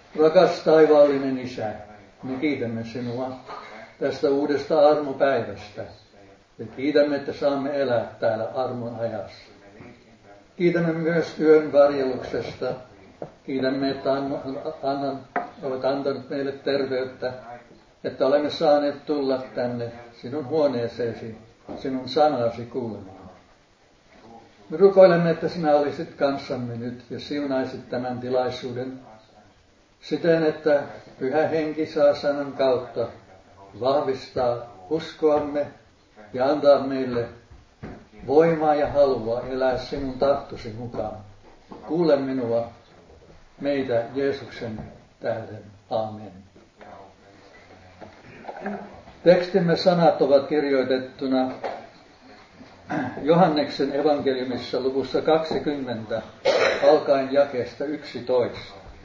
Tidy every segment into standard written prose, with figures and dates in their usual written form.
Rakas taivaallinen Isä, me kiitämme sinua tästä uudesta armopäivästä. Ja kiitämme, että saamme elää täällä armon ajassa. Kiitämme myös yön varjeluksesta. Kiitämme, että olet antanut meille terveyttä, että olemme saaneet tulla tänne sinun huoneeseesi, sinun sanasi kuulemaan. Me rukoilemme, että sinä olisit kanssamme nyt ja siunaisit tämän tilaisuuden siten, että Pyhä Henki saa sanan kautta vahvistaa uskoamme ja antaa meille voimaa ja halua elää sinun tahtosi mukaan. Kuule minua, meitä Jeesuksen tähden. Amen. Tekstimme sanat ovat kirjoitettuna Johanneksen evankeliumissa luvussa 20, alkaen jakeesta 11.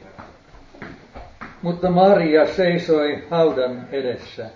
Mutta Maria seisoi haudan edessä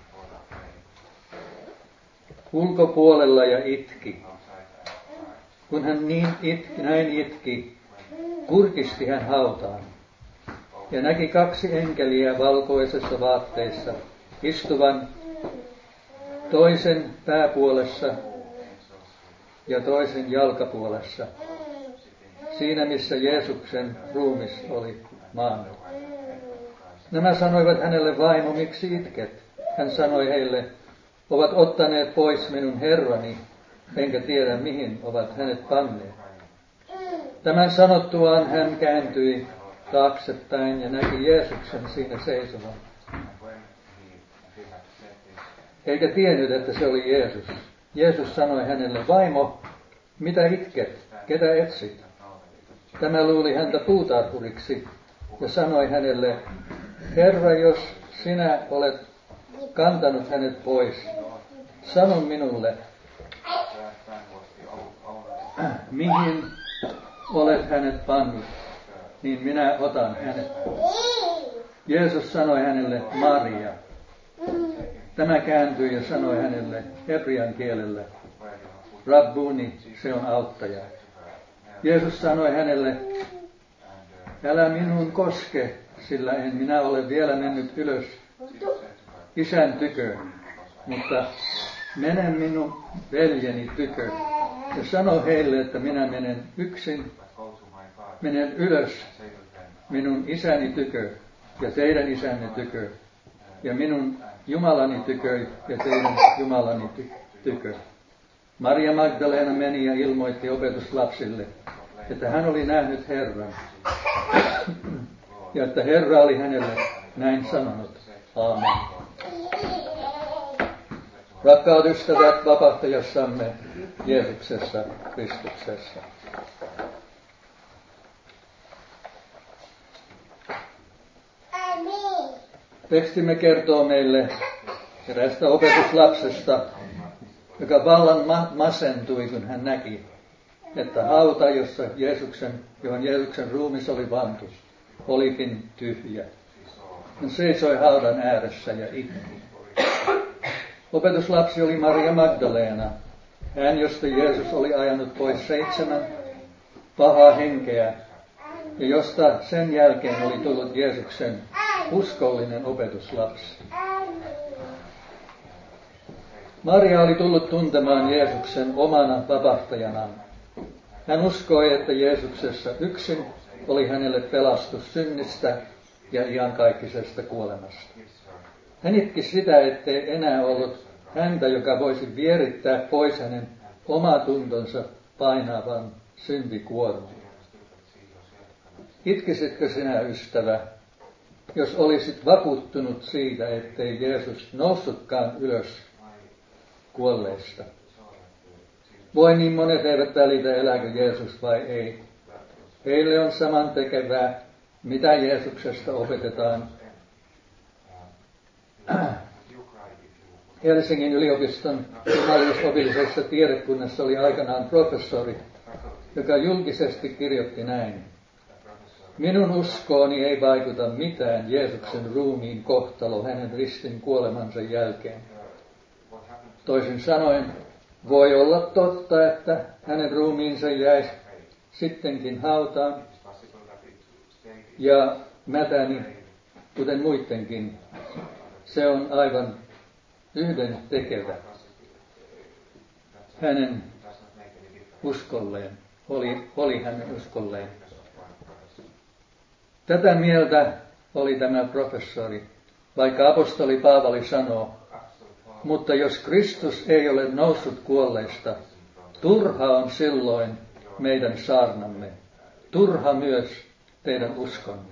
ulkopuolella ja itki. Kun hän näin itki, kurkisti hän hautaan ja näki 2 enkeliä valkoisessa vaatteissa istuvan toisen pääpuolessa ja toisen jalkapuolessa, siinä missä Jeesuksen ruumis oli maannut. Nämä sanoivat hänelle: vaimo, miksi itket? Hän sanoi heille: ovat ottaneet pois minun Herrani, enkä tiedä mihin ovat hänet panneet. Tämän sanottuaan hän kääntyi taaksepäin ja näki Jeesuksen siinä seisovan. Eikä tiennyt, että se oli Jeesus. Jeesus sanoi hänelle: vaimo, mitä itket? Ketä etsit? Tämä luuli häntä puutarhuriksi ja sanoi hänelle: Herra, jos sinä olet kantanut hänet pois, sano minulle, mihin olet hänet pannut, niin minä otan hänet. Jeesus sanoi hänelle: Maria. Tämä kääntyi ja sanoi hänelle hebrean kielellä: Rabbuni, se on auttaja. Jeesus sanoi hänelle: älä minun koske, sillä en minä ole vielä mennyt ylös Isän tykö, mutta menen minun veljeni tykö ja sano heille, että minä menen ylös minun isäni tykö ja teidän isänne tykö ja minun Jumalani tykö ja teidän Jumalani tykö. Maria Magdalena meni ja ilmoitti opetuslapsille, että hän oli nähnyt Herran ja että Herra oli hänelle näin sanonut. Aamen. Rakkaat ystävät vapahtajassamme Jeesuksessa Kristuksessa. Tekstimme kertoo meille eräästä opetuslapsesta, joka vallan masentui, kun hän näki, että hauta, johon Jeesuksen ruumis oli vantu, olikin tyhjä. Hän seisoi haudan ääressä ja itki. Opetuslapsi oli Maria Magdalena, hän, josta Jeesus oli ajanut pois 7 pahaa henkeä, ja josta sen jälkeen oli tullut Jeesuksen uskollinen opetuslapsi. Maria oli tullut tuntemaan Jeesuksen omana vapahtajanaan. Hän uskoi, että Jeesuksessa yksin oli hänelle pelastus synnistä ja iankaikkisesta kuolemasta. Hän itki sitä, ettei enää ollut häntä, joka voisi vierittää pois hänen omatuntonsa painavan syntikuorman. Itkisitkö sinä, ystävä, jos olisit vakuuttunut siitä, ettei Jeesus noussutkaan ylös kuolleista? Voi niin monet eivät välitä, elääkö Jeesus vai ei. Heille on samantekevää, mitä Jeesuksesta opetetaan. Helsingin yliopiston jumaliusopillisessa tiedekunnassa oli aikanaan professori, joka julkisesti kirjoitti näin: minun uskooni ei vaikuta mitään Jeesuksen ruumiin kohtalo hänen ristin kuolemansa jälkeen. Toisin sanoen, voi olla totta, että hänen ruumiinsa jäisi sittenkin hautaan, ja mätäni, kuten muidenkin. Se on aivan yhden tekevä hänen uskolleen, oli hänen uskolleen. Tätä mieltä oli tämä professori, vaikka apostoli Paavali sanoo, mutta jos Kristus ei ole noussut kuolleista, turha on silloin meidän saarnamme, turha myös teidän uskonne.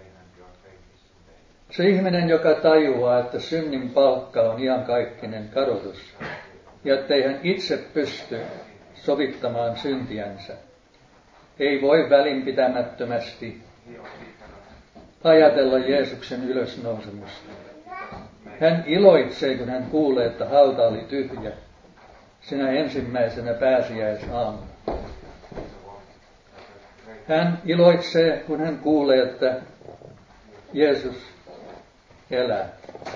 Se ihminen, joka tajuaa, että synnin palkka on iankaikkinen kadotus, ja ettei hän itse pysty sovittamaan syntiänsä, ei voi välinpitämättömästi ajatella Jeesuksen ylösnousemusta. Hän iloitsee, kun hän kuulee, että hauta oli tyhjä sinä ensimmäisenä pääsiäisaamuna. Hän iloitsee, kun hän kuulee, että Jeesus elää.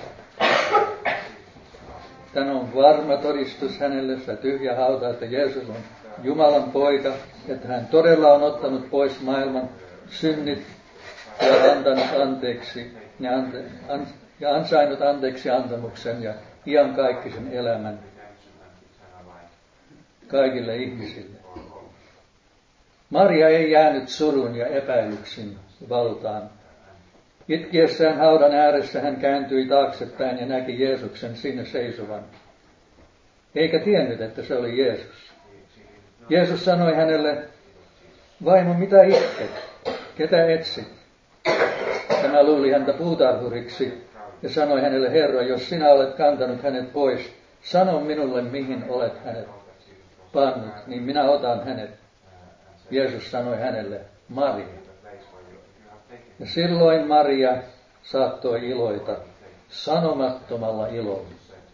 Tämä on varma todistus hänelle, se tyhjä hauta, että Jeesus on Jumalan poika, että hän todella on ottanut pois maailman synnit ja antanut anteeksi ja ansainnut anteeksi antamuksen ja iankaikkisen elämän kaikille ihmisille. Maria ei jäänyt surun ja epäilyksin valtaan. Itkiessään haudan ääressä hän kääntyi taaksepäin ja näki Jeesuksen siinä seisovan. Eikä tiennyt, että se oli Jeesus. Jeesus sanoi hänelle, vaimo, mitä itket? Ketä etsit? Tämä luuli häntä puutarhuriksi ja sanoi hänelle, Herra, jos sinä olet kantanut hänet pois, sano minulle, mihin olet hänet pannut, niin minä otan hänet. Jeesus sanoi hänelle, Maria. Ja silloin Maria saattoi iloita sanomattomalla ilolla.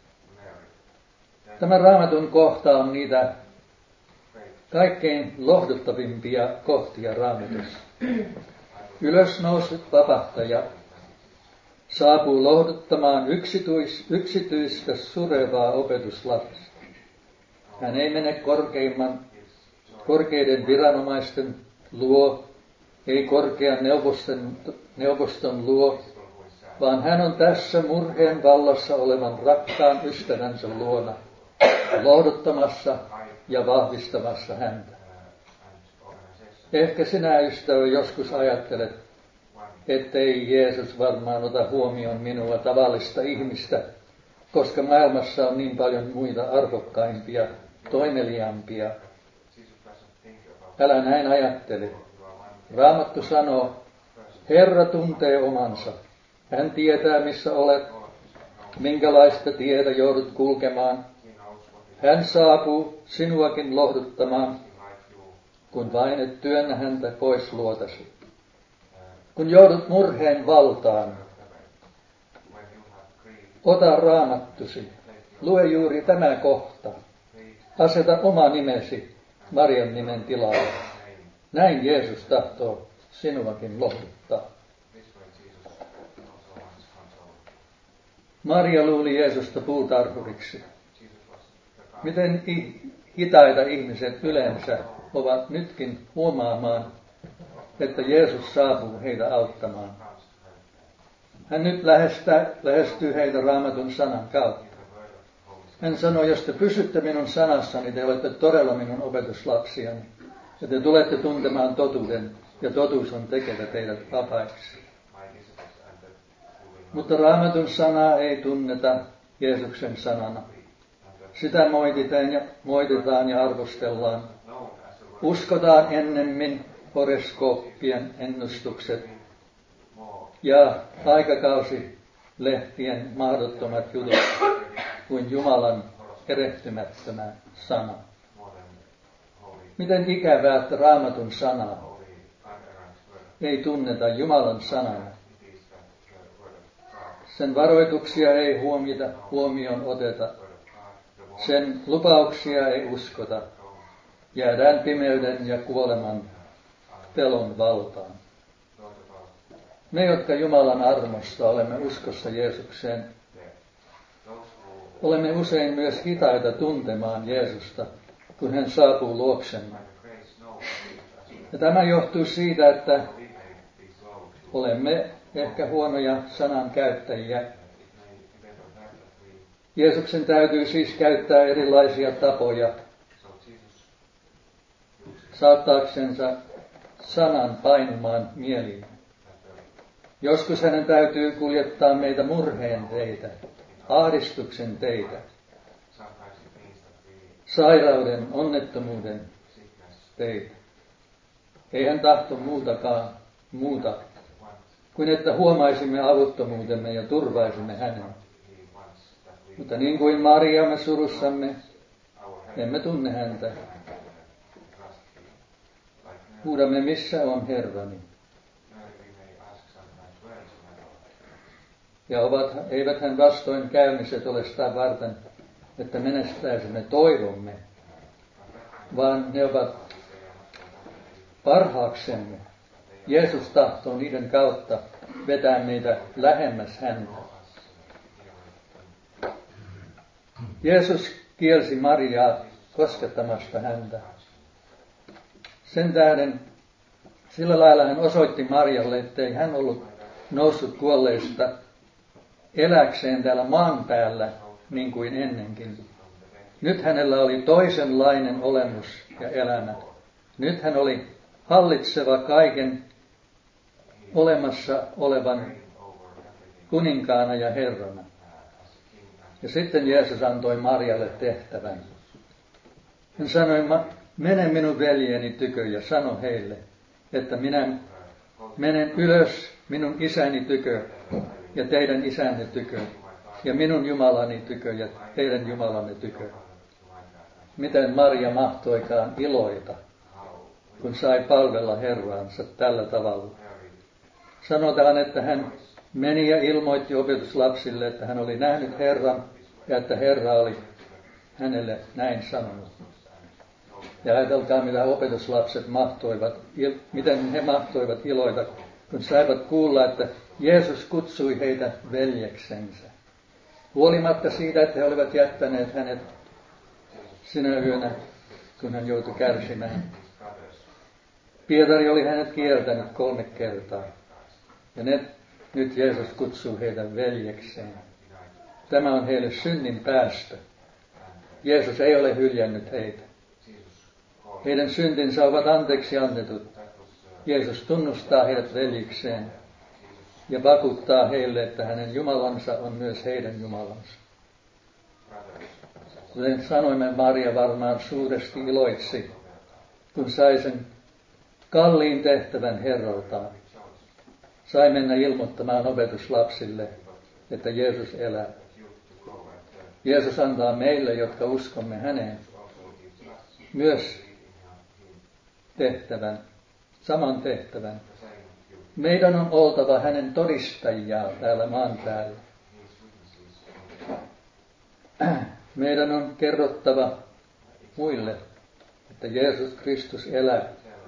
Tämä Raamatun kohta on niitä kaikkein lohduttavimpia kohtia Raamatussa. Ylösnoussut vapahtaja saapuu lohduttamaan yksityistä surevaa opetuslapista. Hän ei mene korkeiden viranomaisten luo, ei korkean neuvoston luo, vaan hän on tässä murheen vallassa olevan rakkaan ystävänsä luona, lohduttamassa ja vahvistamassa häntä. Ehkä sinä, ystävä, joskus ajattelet, ettei Jeesus varmaan ota huomioon minua tavallista ihmistä, koska maailmassa on niin paljon muita arvokkaimpia, toimeliaampia. Älä näin ajattele. Raamattu sanoo, Herra tuntee omansa. Hän tietää, missä olet, minkälaista tietä joudut kulkemaan. Hän saapuu sinuakin lohduttamaan, kun vain et työnnä häntä pois luotasi. Kun joudut murheen valtaan, ota raamattusi, lue juuri tämä kohta. Aseta oma nimesi Marian nimen tilalle. Näin Jeesus tahtoo sinuakin lohduttaa. Maria luuli Jeesusta puutarhuriksi. Miten hitaita ihmiset yleensä ovat nytkin huomaamaan, että Jeesus saapuu heitä auttamaan. Hän nyt lähestyy heitä Raamatun sanan kautta. Hän sanoi, jos te pysytte minun sanassani, te olette todella minun opetuslapsiani. Ja te tulette tuntemaan totuuden, ja totuus on tekevä teidät vapaiksi. Mutta Raamatun sanaa ei tunneta Jeesuksen sanana. Sitä moititaan ja arvostellaan. Uskotaan ennemmin horoskooppien ennustukset ja aikakausilehtien mahdottomat jutut kuin Jumalan erehtymättömä sana. Miten ikävää, että Raamatun sanaa ei tunneta Jumalan sanana. Sen varoituksia ei huomioon oteta. Sen lupauksia ei uskota. Jäädään pimeyden ja kuoleman pelon valtaan. Me, jotka Jumalan armosta olemme uskossa Jeesukseen, olemme usein myös hitaita tuntemaan Jeesusta, kun hän saapuu luoksemme. Ja tämä johtuu siitä, että olemme ehkä huonoja sanankäyttäjiä. Jeesuksen täytyy siis käyttää erilaisia tapoja saattaaksensa sanan painumaan mieliin. Joskus hänen täytyy kuljettaa meitä murheen teitä, ahdistuksen teitä, sairauden, onnettomuuden teitä. Ei hän tahto muuta kuin että huomaisimme avuttomuutemme ja turvaisimme hänen. Mutta niin kuin Mariamme surussamme, emme tunne häntä. Huudamme, missä on Herrani? Ja eivät hän vastoin käymiset ole sitä varten, että menestäisimme toivomme, vaan ne ovat parhaaksemme. Jeesus tahtoo niiden kautta vetää meitä lähemmäs häntä. Jeesus kielsi Mariaa koskettamasta häntä. Sen tähden sillä lailla hän osoitti Marjalle, ettei hän ollut noussut kuolleista eläkseen täällä maan päällä niin kuin ennenkin. Nyt hänellä oli toisenlainen olemus ja elämä. Nyt hän oli hallitseva kaiken olemassa olevan kuninkaana ja herrana. Ja sitten Jeesus antoi Marjalle tehtävän. Hän sanoi, mene minun veljeni tykö ja sano heille, että minä menen ylös minun isäni tykö ja teidän isänne tykö ja minun Jumalani tykö ja teidän Jumalanne tykö. Miten Maria mahtoikaan iloita, kun sai palvella Herraansa tällä tavalla. Sanotaan, että hän meni ja ilmoitti opetuslapsille, että hän oli nähnyt Herran ja että Herra oli hänelle näin sanonut. Ja ajatelkaa, mitä opetuslapset miten he mahtoivat iloita, kun saivat kuulla, että Jeesus kutsui heitä veljeksensä. Huolimatta siitä, että he olivat jättäneet hänet sinä yönä, kun hän joutui kärsimään. Pietari oli hänet kieltänyt 3 kertaa. Ja nyt Jeesus kutsuu heitä veljekseen. Tämä on heille synnin päästö. Jeesus ei ole hyljännyt heitä. Heidän syntinsä ovat anteeksi annetut. Jeesus tunnustaa heidät veljikseen ja vakuuttaa heille, että hänen Jumalansa on myös heidän Jumalansa. Kuten sanoimme, Maria varmaan suuresti iloitsi, kun sai sen kalliin tehtävän Herraltaan. Sai mennä ilmoittamaan opetuslapsille, että Jeesus elää. Jeesus antaa meille, jotka uskomme häneen, myös tehtävän, saman tehtävän. Meidän on oltava hänen todistajia täällä maan päällä. Meidän on kerrottava muille, että Jeesus Kristus elää.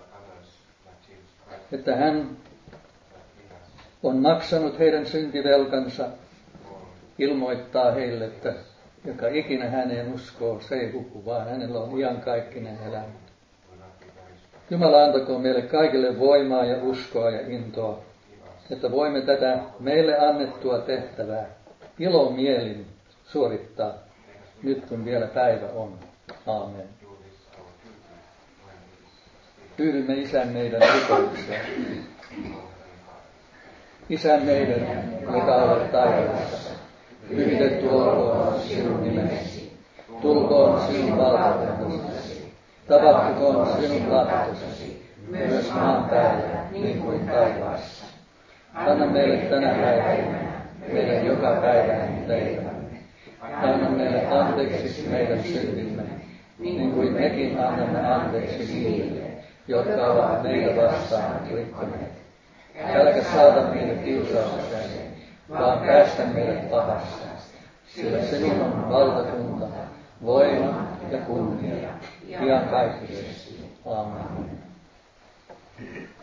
Että hän on maksanut heidän syntivelkansa, ilmoittaa heille, että joka ikinä häneen uskoo, se ei huku, vaan hänellä on iankaikkinen elämä. Jumala antakoon meille kaikille voimaa ja uskoa ja intoa, että voimme tätä meille annettua tehtävää ilomielin suorittaa, nyt kun vielä päivä on. Aamen. Pyydymme Isän meidän rukoukseen. Isän meidän, joka olet taivaassa, pyhitetty olkoon sinun nimesi. Tulkoon sinun valtakuntasi. Tapahtukoon sinun tahtosi, myös maan päällä, niin kuin taivaassa. Anna meille tänä päivänä meidän jokapäiväinen leipämme. Anna meille anteeksi meidän syntimme, niin kuin mekin annamme anteeksi niille, jotka ovat meitä vastaan rikkoneet. Älkä saata meitä kiusaukseen, vaan päästä meidät pahasta, sillä sinun on valtakunta, voima ja kunnia, iankaikkisesti. Aamen.